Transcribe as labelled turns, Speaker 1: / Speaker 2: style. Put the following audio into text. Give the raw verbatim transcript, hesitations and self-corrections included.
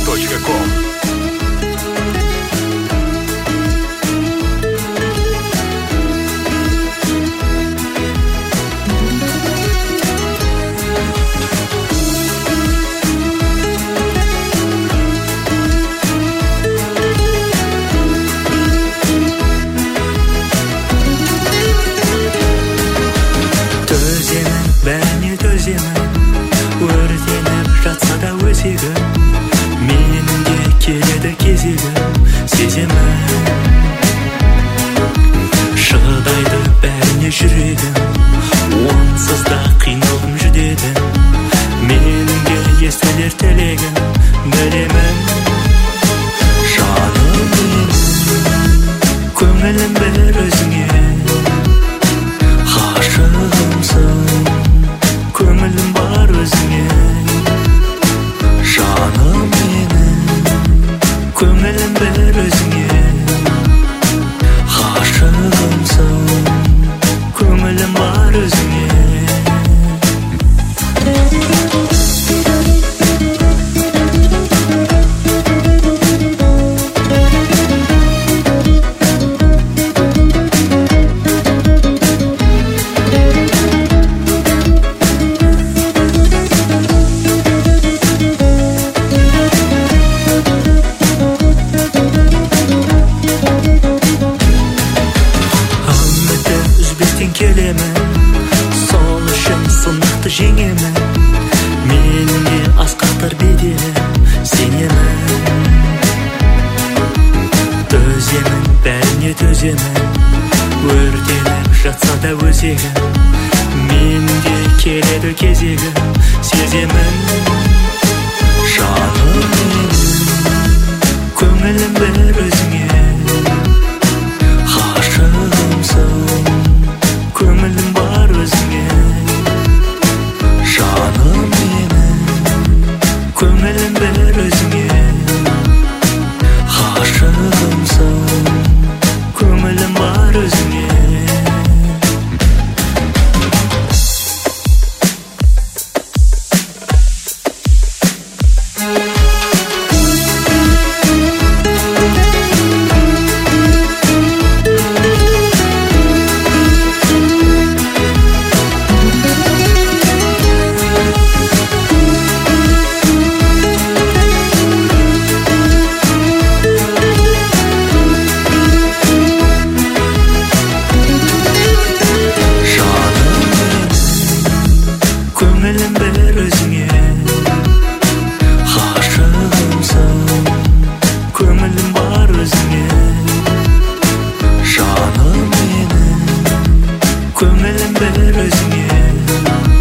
Speaker 1: точка ком.
Speaker 2: Бәріне төземін, өртеніп жатса да өзегім, менің де келеді кезегім, сеземін. Шыдайды бәріне жүрегім, онсыз да қиналдым жүдедім, менің де естілер тілегім, білемін. Жаным менің, көңілім бір өзіңе, ғашығымсың, көңілім бар өзіңе. Жаным менің, көңілім бір өзіңе, ғашығымсың, көңілім бар өзіңе. Сол үшін сынықты жеңемін, менің де асқақтар беделім, сенемін. Төземін, бәріне төземін, өртеніп жатса да өзегім, менің де келеді кезегім, сеземін. Жаным менің, көңілім бір өзіңе, ғашығымсың, көңілім бар өзіңе. Жаным менің, көңілім бір өзіңе, ғашығымсың, көңілім бар өзіңе. Көңілім бір өзіңе, ғашығымсың, көңілім бар өзіңе. Жаным менің, көңілім бір өзіңе,